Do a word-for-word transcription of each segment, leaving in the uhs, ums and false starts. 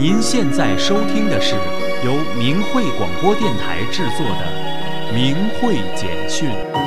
您现在收听的是由明慧广播电台制作的《明慧简讯》。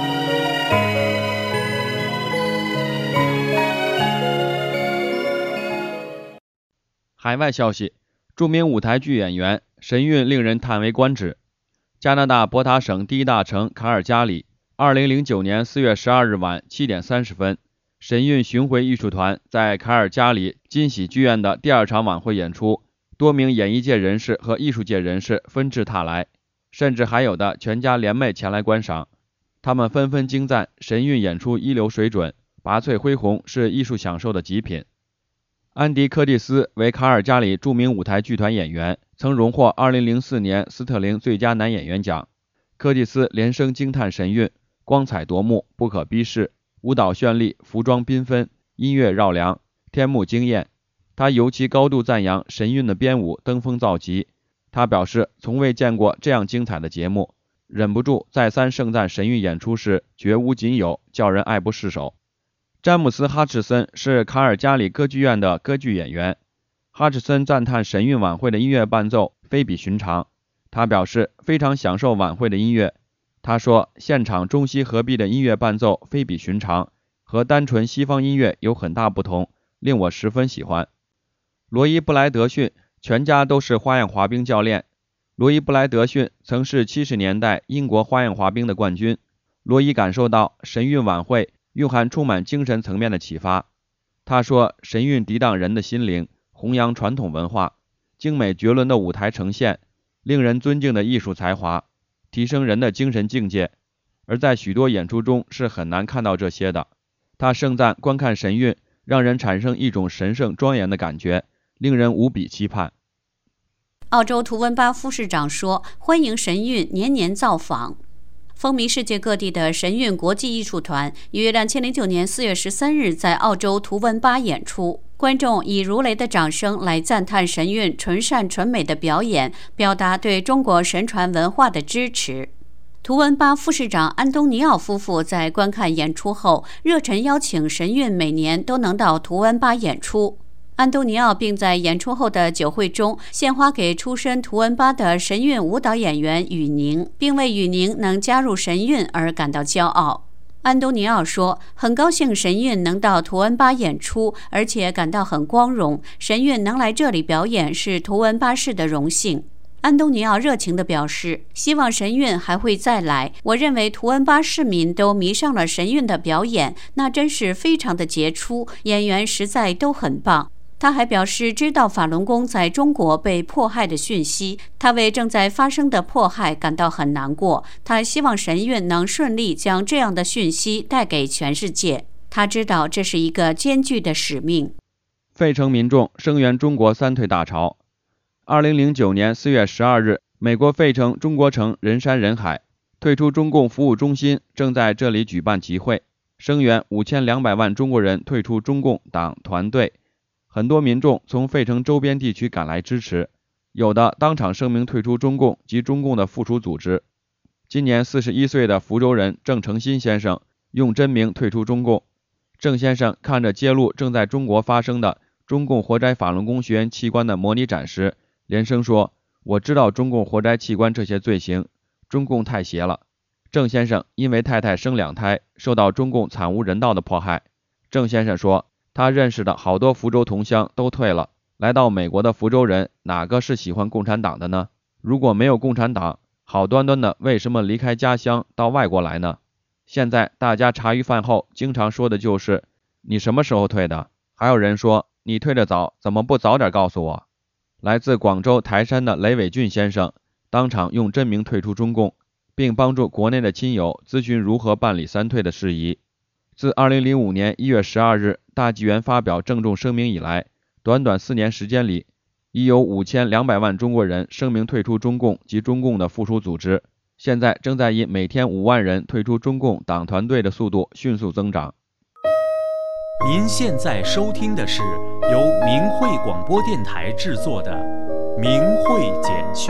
海外消息，著名舞台剧演员神韵令人叹为观止。加拿大博塔省第一大城卡尔加里，二零零九年四月十二日晚七点三十分，神韵巡回艺术团在卡尔加里金喜剧院的第二场晚会演出，多名演艺界人士和艺术界人士纷至沓来，甚至还有的全家联袂前来观赏。他们纷纷惊赞神韵演出一流水准，拔萃恢宏是艺术享受的极品。安迪·柯蒂斯为卡尔加里著名舞台剧团演员，曾荣获二零零四年斯特林最佳男演员奖。柯蒂斯连声惊叹神韵光彩夺目，不可逼视，舞蹈绚丽，服装缤纷，音乐绕梁，天幕惊艳。他尤其高度赞扬神韵的编舞登峰造极。他表示从未见过这样精彩的节目，忍不住再三盛赞神韵演出时绝无仅有，叫人爱不释手。詹姆斯·哈茨森是卡尔加里歌剧院的歌剧演员。哈茨森赞叹神韵晚会的音乐伴奏非比寻常，他表示非常享受晚会的音乐。他说，现场中西合璧的音乐伴奏非比寻常，和单纯西方音乐有很大不同，令我十分喜欢。罗伊·布莱德逊全家都是花样滑冰教练。罗伊·布莱德逊曾是七十年代英国花样滑冰的冠军。罗伊感受到神韵晚会蕴含充满精神层面的启发。他说，神韵涤荡人的心灵，弘扬传统文化，精美绝伦的舞台呈现，令人尊敬的艺术才华，提升人的精神境界，而在许多演出中是很难看到这些的。他盛赞观看神韵让人产生一种神圣庄严的感觉，令人无比期盼。 澳洲图温巴副市长说，欢迎神韵年年造访。风靡世界各地的神韵国际艺术团于二千零九年四月十三日在澳洲图温巴演出，观众以如雷的掌声来赞叹神韵纯善纯美的表演，表达对中国神传文化的支持。图温巴副市长安东尼奥夫妇在观看演出后，热忱邀请神韵每年都能到图温巴演出。安东尼奥并在演出后的酒会中献花给出身图温巴的神韵舞蹈演员雨宁，并为雨宁能加入神韵而感到骄傲。安东尼奥说，很高兴神韵能到图温巴演出，而且感到很光荣，神韵能来这里表演是图温巴市的荣幸。安东尼奥热情地表示，希望神韵还会再来。我认为图温巴市民都迷上了神韵的表演，那真是非常的杰出，演员实在都很棒。他还表示知道法轮功在中国被迫害的讯息，他为正在发生的迫害感到很难过。他希望神韵能顺利将这样的讯息带给全世界。他知道这是一个艰巨的使命。 费城民众声援中国三退大潮。二零零九年四月十二日，美国费城中国城人山人海，退出中共服务中心正在这里举办集会，声援五千两百万中国人退出中共党团队。很多民众从费城周边地区赶来支持，有的当场声明退出中共及中共的附属组织。今年四十一岁的福州人郑成新先生用真名退出中共。郑先生看着揭露正在中国发生的中共活摘法轮功学员器官的模拟展时，连声说，我知道中共活摘器官这些罪行，中共太邪了。郑先生因为太太生两胎，受到中共惨无人道的迫害。郑先生说，他认识的好多福州同乡都退了，来到美国的福州人哪个是喜欢共产党的呢？如果没有共产党，好端端的为什么离开家乡到外国来呢？现在大家茶余饭后经常说的就是你什么时候退的？还有人说你退得早，怎么不早点告诉我？来自广州台山的雷伟俊先生当场用真名退出中共，并帮助国内的亲友咨询如何办理三退的事宜。自二零零五年一月十二日大纪元发表郑重声明以来，短短四年时间里，已有五千两百万中国人声明退出中共及中共的附属组织，现在正在以每天五万人退出中共党团队的速度迅速增长。 您现在收听的是由明慧广播电台制作的《明慧简讯》。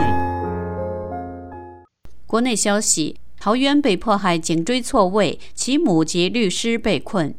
国内消息，桃园被迫害颈椎错位，其母及律师被困。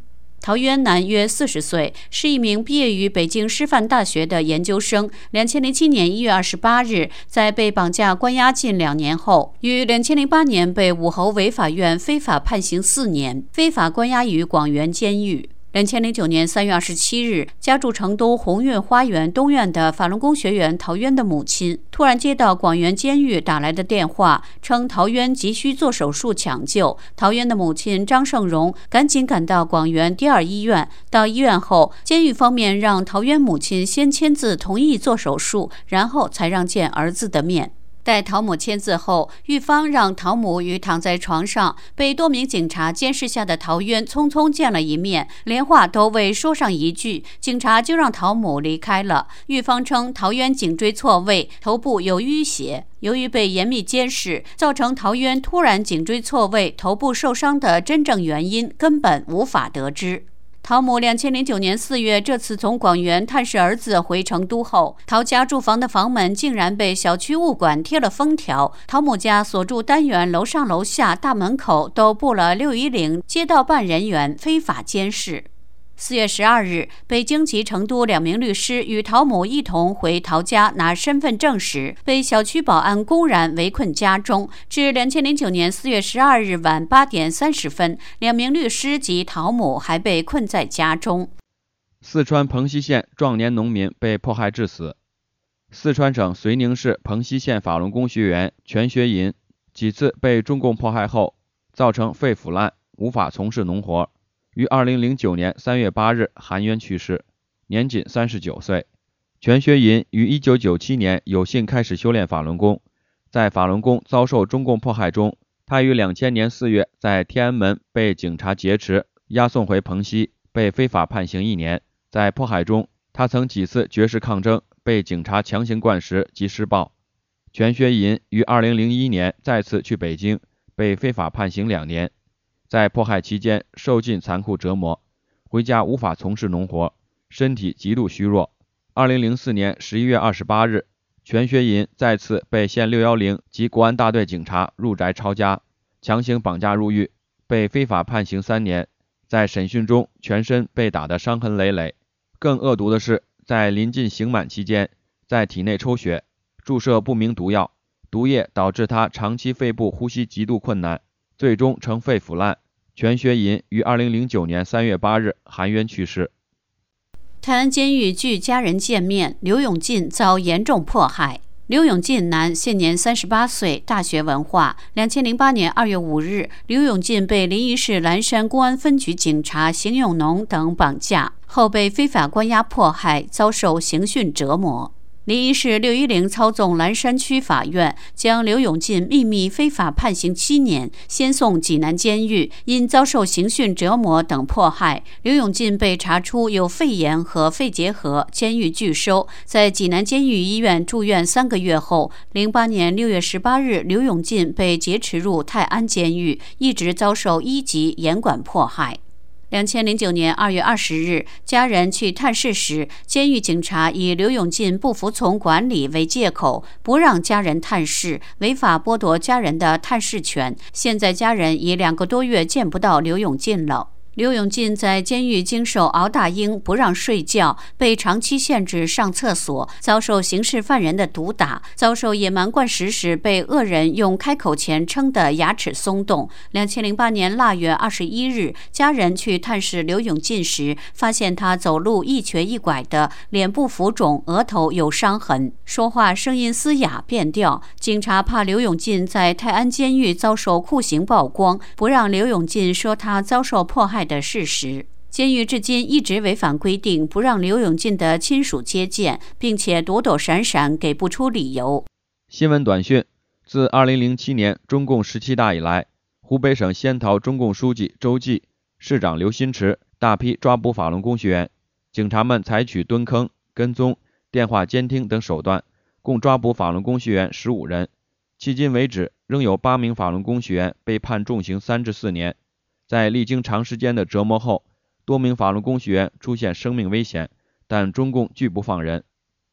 陶渊男约四十岁，是一名毕业于北京师范大学的研究生。两千零七年一月二十八日，在被绑架关押近两年后，于两千零八年被武侯违法院非法判刑四年，非法关押于广元监狱。两千零九年三月二十七日，家住成都鸿运花园东院的法轮功学员陶渊的母亲突然接到广元监狱打来的电话，称陶渊急需做手术抢救。陶渊的母亲张胜荣赶紧赶到广元第二医院。到医院后，监狱方面让陶渊母亲先签字同意做手术，然后才让见儿子的面。待陶母签字后，狱方让陶母与躺在床上被多名警察监视下的陶渊匆匆见了一面，连话都未说上一句，警察就让陶母离开了。狱方称陶渊颈椎错位，头部有淤血，由于被严密监视，造成陶渊突然颈椎错位、头部受伤的真正原因根本无法得知。陶母两千零九年四月这次从广元探视儿子回成都后，陶家住房的房门竟然被小区物管贴了封条，陶母家所住单元楼上楼下大门口都布了六一零街道办人员非法监视。四月十二日，北京及成都两名律师与陶母一同回陶家拿身份证时，被小区保安公然围困家中。至两千零九年四月十二日晚八点三十分，两名律师及陶母还被困在家中。 四川蓬溪县壮年农民被迫害致死。四川省遂宁市蓬溪县法轮功学员全学银几次被中共迫害后，造成肺腐烂，无法从事农活。于二零零九年三月八日含冤去世，年仅三十九岁。全学银于一九九七年有幸开始修炼法轮功，在法轮功遭受中共迫害中，他于两千年四月在天安门被警察劫持，押送回蓬溪，被非法判刑一年。在迫害中，他曾几次绝食抗争，被警察强行灌食及施暴。全学银于二零零一年再次去北京，被非法判刑两年。在迫害期间受尽残酷折磨，回家无法从事农活，身体极度虚弱。二零零四年十一月二十八日，全学银再次被县六一零及国安大队警察入宅抄家，强行绑架入狱，被非法判刑三年。在审讯中，全身被打得伤痕累累。更恶毒的是，在临近刑满期间，在体内抽血，注射不明毒药，毒液导致他长期肺部呼吸极度困难，最终呈肺腐烂。全学银于二零零九年三月八日含冤去世。 泰安监狱拒家人见面，刘永进遭严重迫害。刘永进男，现年三十八岁，大学文化。两千零八年二月五日，刘永进被临沂市蓝山公安分局警察邢永农等绑架，后被非法关押迫害，遭受刑讯折磨。临沂市六一零操纵蓝山区法院将刘永进秘密非法判刑七年，先送济南监狱。因遭受刑讯折磨等迫害，刘永进被查出有肺炎和肺结核，监狱拒收。在济南监狱医院住院三个月后，零八年六月十八日，刘永进被劫持入泰安监狱，一直遭受一级严管迫害。两千零九年二月二十日，家人去探视时，监狱警察以刘永进不服从管理为借口，不让家人探视，违法剥夺家人的探视权。现在家人已两个多月见不到刘永进了。刘永进在监狱经受熬大鹰不让睡觉，被长期限制上厕所，遭受刑事犯人的毒打，遭受野蛮灌食时被恶人用开口钳撑得牙齿松动。两千零八年腊月二十一日，家人去探视刘永进时，发现他走路一瘸一拐的，脸部浮肿，额头有伤痕，说话声音嘶哑变调。警察怕刘永进在泰安监狱遭受酷刑曝光，不让刘永进说他遭受迫害的事实。监狱至今一直违反规定，不让刘永进的亲属接见，并且躲躲闪闪，给不出理由。 新闻短讯：自二零零七年中共十七大以来，湖北省仙桃中共书记周济、市长刘新池大批抓捕法轮功学员，警察们采取蹲坑、跟踪、电话监听等手段，共抓捕法轮功学员十五人。迄今为止，仍有八名法轮功学员被判重刑三至四年。在历经长时间的折磨后，多名法轮功学员出现生命危险，但中共拒不放人。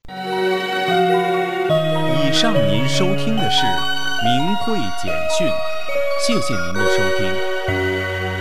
以上您收听的是明慧简讯，谢谢您的收听。